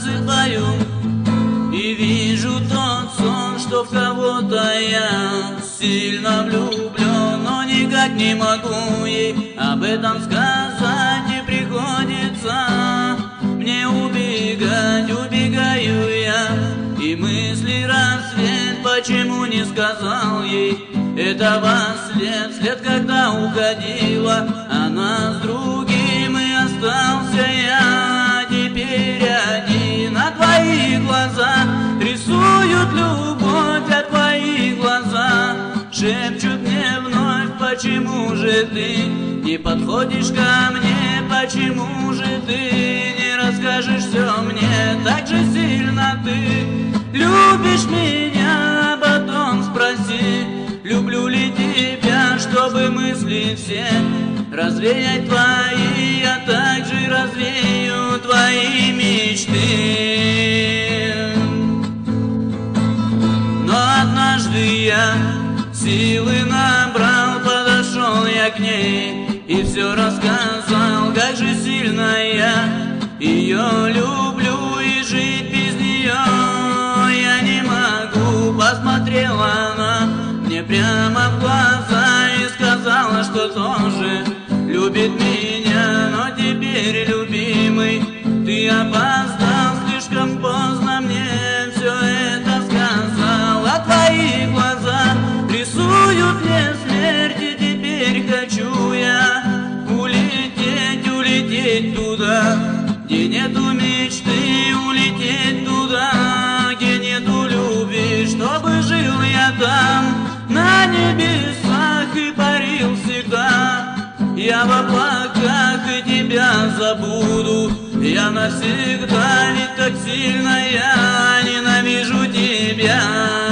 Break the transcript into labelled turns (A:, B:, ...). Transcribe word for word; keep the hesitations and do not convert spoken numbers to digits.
A: засыпаю и вижу тот сон, что в кого-то я сильно влюблен, но никак не могу ей об этом сказать, и приходится мне убегать, убегаю я, и мысли рассвет, почему не сказал ей этого след, след, когда уходила она с другим, и остался я теперь один, а твои глаза рисуют любовь, а твои глаза шепчут мне вновь, почему же ты не подходишь ко мне, почему же ты не расскажешь все мне, так же сильно ты любишь меня, а потом спроси, люблю ли тебя, чтобы мысли все развеять твои, я также развею твои мечты. Но однажды я силы набрал, подошел я к ней и все рассказал, как же сильно я ее люблю, и жить без нее я не могу. Посмотрела она мне прямо в глаза и сказала, что тоже любит меня, но теперь, любимый, ты опоздал, слишком поздно мне все это сказал, а твои глаза рисуют мне смерть, и теперь хочу я улететь, улететь туда, где нету мечты, улететь туда, где нету любви, чтобы жил я там на небесах и парил всегда. Я в облаках и тебя забуду, я навсегда, ведь так сильно я ненавижу тебя.